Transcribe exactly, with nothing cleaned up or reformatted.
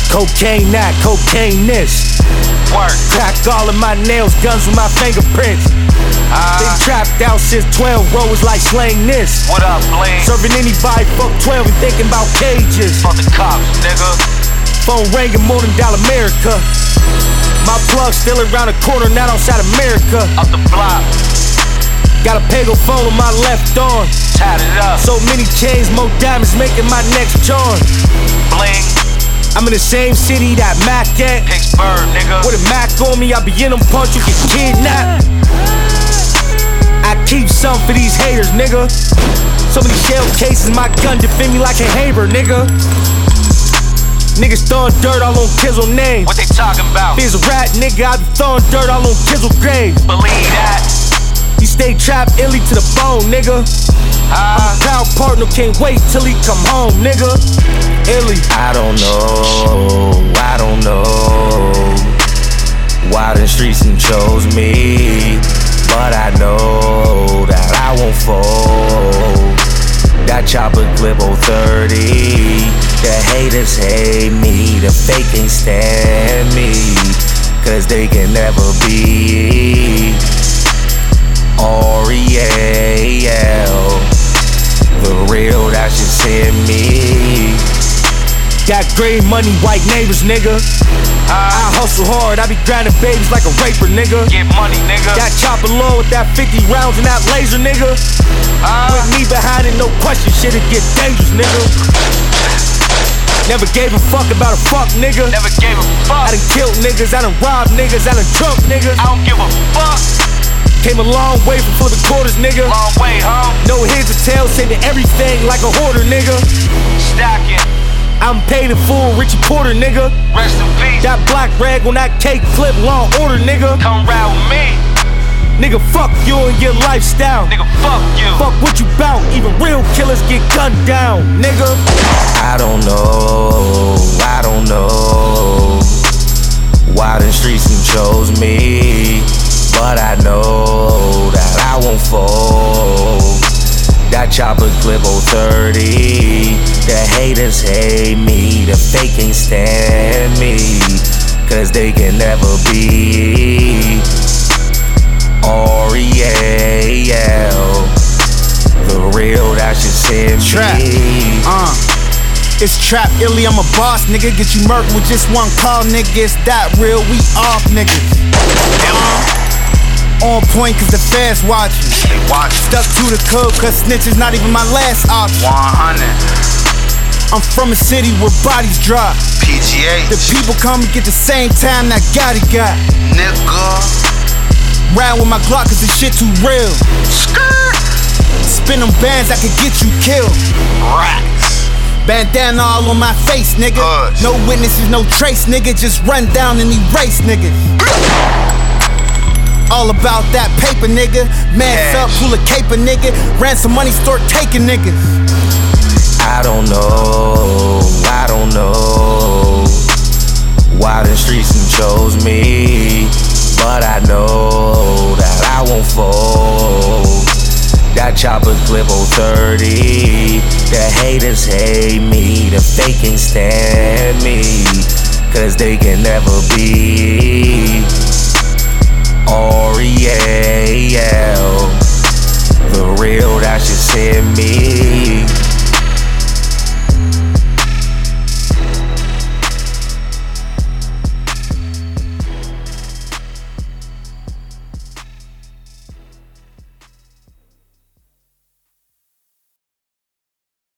Cocaine that, cocaine this. Work. Crack all of my nails, guns with my fingerprints. Uh, Been trapped out since twelve, rollers like slang this. what up, Bling? Serving anybody, fuck twelve and thinking about cages. Fuck the cops, nigga. Phone ringing more than Dollar America. My plug still around the corner, not outside America. Up the block, Got a Pago phone on my left arm. tied it up. So many chains, more diamonds making my next charm. Bling, I'm in the same city that Mac at. Pittsburgh, nigga. With a Mac on me, I be in them punch, you get kidnapped. I keep some for these haters, nigga. So many shell cases, my gun defend me like a haver, nigga. Niggas throwing dirt all on Kizzle name. What they talking about? If it's a rat, nigga, I be throwing dirt all on Kizzle grave. Believe that. He stay trapped illy to the bone, nigga. Uh, Proud partner, can't wait till he come home, nigga. Illy. I don't know, I don't know why the streets done chose me, but I know that I won't fold. That chopper clip oh thirty. The haters hate me, the fake can't stand me, cause they can never be R E A L. The real that should send me. Got green money, white neighbors, nigga. I hustle hard, I be grinding babies like a raper, nigga. get money, nigga. That chopper low with that fifty rounds and that laser, nigga. Uh, With me behind it, no question, shit, it get dangerous, nigga. Never gave a fuck about a fuck, nigga. never gave a fuck. I done killed niggas, I done robbed niggas, I done drunk niggas. I don't give a fuck. Came a long way from flipping quarters, nigga. Long way, huh? No heads or tails, sending everything like a hoarder, nigga. Stacking. I'm paid in full, Richie Porter, nigga. Rest in peace. That black rag on that cake clip, long order, nigga. Come round with me. Nigga, fuck you and your lifestyle. Nigga, fuck you. Fuck what you bout, even real killers get gunned down, nigga. I don't know, I don't know why the streets done chose me, but I know that I won't fold. That chopper clip oh thirty. The haters hate me, the fake can't stand me, cause they can never be R E A L. The real that should send Trap. me. Uh, it's Trap Illy, I'm a boss, nigga. Get you murked with just one call, nigga. It's that real, we off, niggas. Uh, on point, cause the feds watching. They watch Stuck to the code, cause snitch is not even my last option. one hundred. I'm from a city where bodies drop. P G A. The people come and get the same time that Gotti got. Nigga. Round with my Glock, cause this shit too real. Skirt. Spin them bands that could get you killed. Rats. Bandana all on my face, nigga. Push. No witnesses, no trace, nigga. Just run down and erase, nigga. All about that paper, nigga. Mass Cash. up, pull a caper, nigga. Ransom money, start taking niggas. I don't know, I don't know why the streets done chose me, but I know that I won't fold. That chopper clip oh thirty. The haters hate me, the fake can't stand me, cause they can never be R E A L. The real that should send me.